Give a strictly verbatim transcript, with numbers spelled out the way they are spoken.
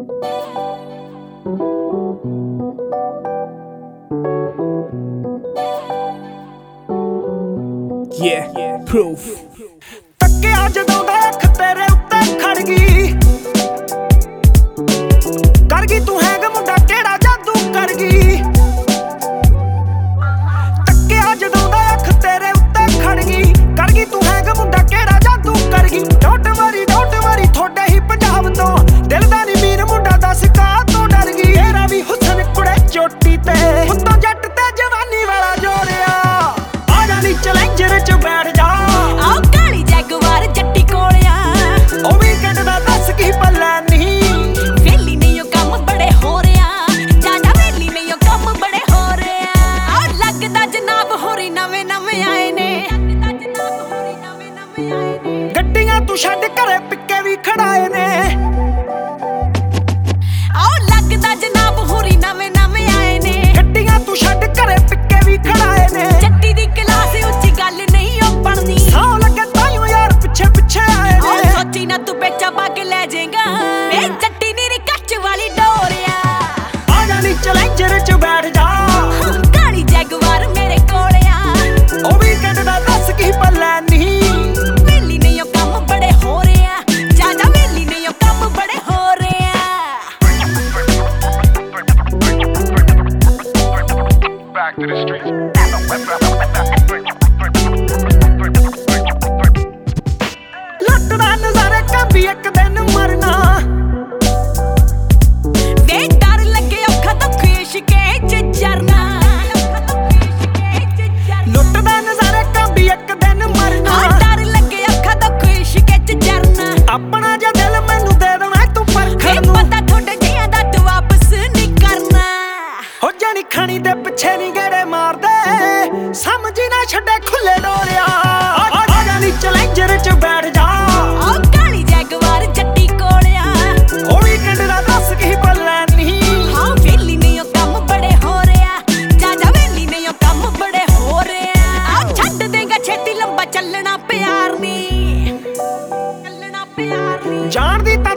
Yeah, proof. ਤੱਕਿਆ ਜਦੋਂ ਦਾ ਅੱਖ ਤੇਰੇ ਉੱਤੇ ਖੜ ਗਈ, ਕਰ ਗਈ ਤੂੰ ਹੈਂਗ ਮੁੰਡਾ ਕਿਹੜਾ ਜਾਦੂ ਕਰ ਗਈ। ਤੱਕਿਆ ਜਦੋਂ ਦਾ ਅੱਖ ਤੇਰੇ ਉੱਤੇ ਖੜ ਗਈ, ਕਰ ਗਈ ਤੂੰ ਹੈਂਗ ਮੁੰਡਾ ਕਿਹੜਾ ਜਾਦੂ ਕਰ ਗਈ। ਡੋਂਟ ਵਰੀ ਡੋਂਟ ਵਰੀ ਥੋੜੇ ਹੀ ਪੰਜਾਬ ਤੋਂ, ਦਿਲ ਦਾ ਨੀ ਮੀਰ ਮੁੰਡਾ ਦੱਸ ਕਾਹ ਤੋਂ ਡਰ ਗਈ। ਤੇਰਾ ਵੀ ਹੁਸਨ ਕੁੜੇ ਚੋਟੀ ਤੇ, ਉੱਤੋਂ ਜੱਟ ਤੇ ਜਵਾਨੀ ਵਾਲਾ ਜੋੜਿਆ। ਆ ਜਾ ਨੀ ਚੈਲੰਜਰ ਚ ਬੈਠ ਜਾ, ਆਓ ਕਾਲੀ ਜੈਗਵਾਰ ਜੱਟੀ ਕੋਲਿਆ। ਉਹ ਵੀਕਐਂਡ ਦਾ ਦੱਸ ਕੀ ਪੱਲਾ ਨਹੀਂ, ਵੇਲੀ ਨਹੀਂ ਉਹ ਕੰਮ ਬੜੇ ਹੋ ਰਿਆ, ਜਾਦਾ ਵੇਲੀ ਨਹੀਂ ਉਹ ਕੰਮ ਬੜੇ ਹੋ ਰਿਆ। ਆਓ ਲੱਗਦਾ ਜਨਾਬ ਹੋਰੀ ਨਵੇਂ ਨਵੇਂ ਆਏ ਨੇ, ਲੱਗਦਾ ਜਨਾਬ ਹੋਰੀ ਨਵੇਂ ਨਵੇਂ ਆਏ ਨੇ। ਗੱਡੀਆਂ ਤੂੰ ਛੱਡ ਘਰੇ ਪਿੱਕੇ ਵੀ ਖੜਾਏ ਨੇ। ਆਓ ਲੱਗਦਾ ਜਨਾਬ ਹੋਰੀ ਨਵੇਂ ਨਵੇਂ ਆਏ ਨੇ, ਗੱਡੀਆਂ ਤੂੰ ਛੱਡ ਘਰੇ ਪਿੱਕੇ ਵੀ ਖੜਾਏ ਨੇ। ਜੱਟੀ ਦੀ ਕਲਾਸ ਉੱਚੀ ਗੱਲ ਨਹੀਂ ਉਹ ਬਣਨੀ, ਸੌ ਲੱਗੇ ਤਾਈਓ ਯਾਰ ਪਿੱਛੇ ਪਿੱਛੇ ਆਏ ਆਓ ਨੇ। ਸੋਚੀ ਨਾ ਤੂੰ ਵੇਚਾ ਪਾ ਕੇ ਲੈ ਜਾਏਗਾ, ਏ ਜੱਟੀ ਨੀ ਕੱਚ ਵਾਲੀ ਡੋਰਿਆ। ਆ ਜਾ ਨੀ ਚੈਲੰਜਰ ਚ ਬੈਠ ਜਾ, ਕਾਲੀ ਜੈਗਵਾਰ ਮੇਰੇ ਕੋਲਿਆ। ਉਹ ਵੀਕਐਂਡ ਦਾ ਦੱਸ ਕੀ ਪੱਲਾ ਨਹੀਂ, ਵੇਲੀ ਨਹੀਂ ਉਹ ਕੰਮ ਬੜੇ ਹੋ ਰਿਆ, ਜਾਦਾ ਵੇਲੀ ਨਹੀਂ ਉਹ ਕੰਮ ਬੜੇ ਹੋ ਰਿਆ। Back to the streets. ਲੁੱਟ ਦਾ ਨਜ਼ਾਰੇ ਕਾਂਬੀ ਇੱਕ ਦਿਨ ਮਰਨਾ। ਵੇ ਡਰ ਲੱਗੇ ਔਖਾ ਦੁੱਖ ਇਸ਼ਕੇ ਚ ਜਰਨਾ, ਲੁੱਟ ਦਾ ਨਜ਼ਾਰੇ ਕਾਂਬੀ ਇੱਕ ਦਿਨ ਮਰਨਾ। ਆ ਡਰ ਲੱਗੇ ਔਖਾ ਦੁੱਖ ਇਸ਼ਕੇ ਚ ਜਰਨਾ। ਆਪਣਾ ਜਿਹਾ ਦਿਲ ਮੈਨੂੰ ਦੇ ਦੇਣਾ ਤੂੰ ਵੇ ਪਰਖਣ ਨੂੰ, ਪਤਾ ਥੋੜੇ ਜਿਹਾਂ ਦਾ ਤੂੰ ਵਾਪਸ ਨਹੀਂ ਕਰਨਾ। ਹੋ ਜਾਣੀ ਖਾਣੀ ਦੇ ਪਿੱਛੇ ਨਹੀਂ ਗੇੜੇ ਮਾਰਦੇ, ਸਮਝੀ ਨਾ ਛੱਡੇ ਖੁੱਲੇ ਡੋਰਿਆ। ਆ ਜਾ ਨੀ ਚੈਲੰਜਰ ਚ ਬੈਠ ਜਾ, ਆਓ ਕਾਲੀ ਜੈਗਵਾਰ ਜੱਟੀ ਕੋਲਿਆ। ਉਹ ਵੀਕਐਂਡ ਦਾ ਦੱਸ ਕੀ ਪੱਲਾ ਨਹੀਂ, ਹਾਂ ਵੇਲੀ ਨਹੀਂ ਉਹ ਕੰਮ ਬੜੇ ਹੋ ਰਿਆ, ਜਾਦਾ ਵੇਲੀ ਨਹੀਂ ਉਹ ਕੰਮ ਬੜੇ ਹੋ ਰਿਆ। ਆ ਛੱਡ ਦੇਗਾ ਛੇਤੀ ਲੰਬਾ ਚੱਲਣਾ ਪਿਆਰ ਨੀ, ਚੱਲਣਾ ਪਿਆਰ ਨੀ। ਜਾਣਦੀ